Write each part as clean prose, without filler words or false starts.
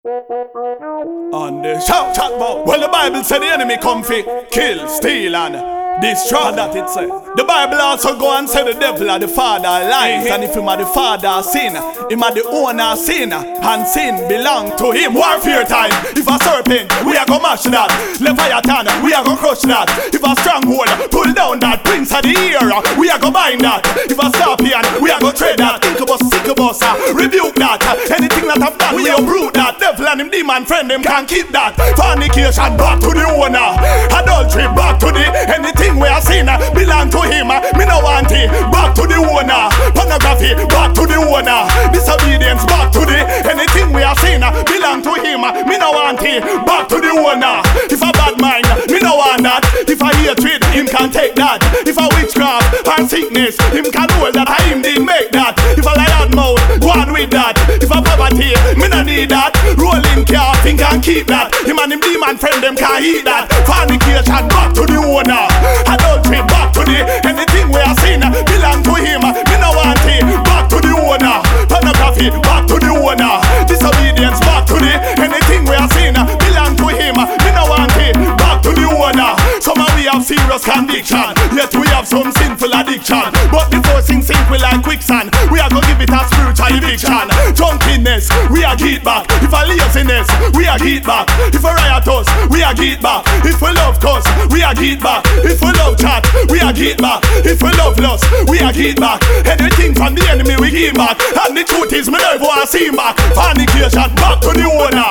On the shout about. Well, the Bible said the enemy come fi kill, steal and destroy. That it said. The Bible also go and say the devil are the father of lies. And if him are the father of sin, him are the owner of sin, and sin belong to him. Warfare time. If a serpent, we are gonna mash that. Leviathan, we are gonna crush that. If a stronghold, pull down that. Prince of the air, we are gonna bind that. If a scorpion, we are gonna tread that. Incubus, succubus, rebuke that. Anything that I've done, we uproot that. Devil and him demon friend, them can't keep that. Fornication, back to the owner. Adultery, back to the anything we are seen, belong to him. Me no want it, back to the owner. Pornography, back to the owner. Disobedience, back to the anything we are seen, belong to him. Me no want it, back to the owner. If a bad mind, me no want that. If a hatred, him can take that. If a witchcraft and sickness, him can hold that. I him did make that. If a lion mouth, go on with that. If a poverty, me no need that. Rolling car, him can keep that. Him and him demon friend, them can't eat that. Fornication, back to the owner. Adultery, back to the anything we are seen, belong to him. Me no want it, back to the owner. Pornography, back to the owner. Disobedience, back to the anything we are seen, belong to him. Me no want it, back to the owner. Some of we have serious conviction, yet we have some sinful addiction. But before sin sink we like quicksand, we are gonna give it a spiritual eviction. Drunkenness, we are get back. If a laziness, we are get back. If a riotous, we are get back. If we love cuss, we are get back. If we love chat, we are get back. If we love lust, we are get back. Anything from the enemy we give back. And the truth is me never want to see him back. Fornication, back to the owner.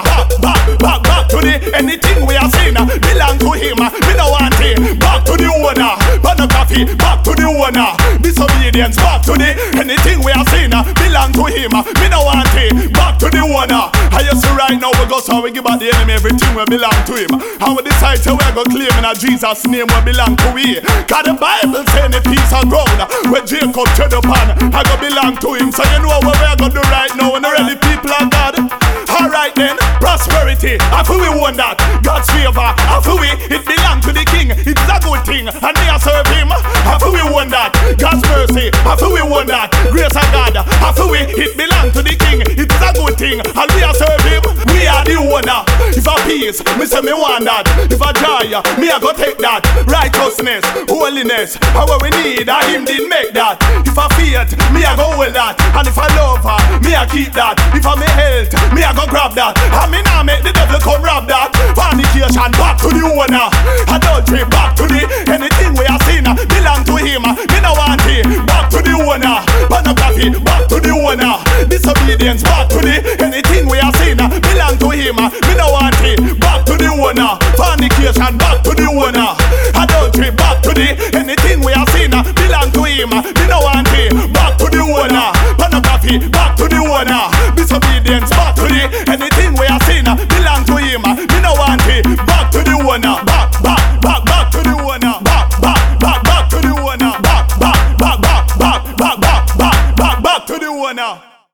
Back to the anything we are saying, belong to him. Me no want it, back to the owner. Pornography, back to the owner. Disobedience, back to the anything we are saying, belong to him. Me no want it, back to the owner. I just see right now we go so we give back the enemy everything we belong to him. And we decide to we go claim in a Jesus name we belong to we. Cause the Bible say the piece of ground where Jacob tread upon, I go belong to him. So you know what we are gonna do right now when the really people are God. Alright then, prosperity, after we won that. God's favor, after we, it belong to the king. It's a good thing, and me I serve him. After we won that, God's mercy, after we won that. Grace of God, after we, it belong to the king. It's a good thing, and we I serve him. We are the owner. If a peace, me say me want that. If a joy, me I go take that. Righteousness, holiness, how we need, and him did make that. If a faith, me I go hold that. And if I love her, me I keep that. If I me health, me I go grab that. And me now make the devil come rob that. Fornication, back to the owner. Adultery, back to the anything we are seen, belong to him. Me no want it, back to the owner. Pornography, back to the owner. Disobedience, back to the anything we are seen, belong to him. Me no want it, back to the owner. Fornication, back to the owner. Adultery, back to the anything we are seen, belong to him. Me no want it, back to the owner. Pornography, back to the owner. Disobedience, back to the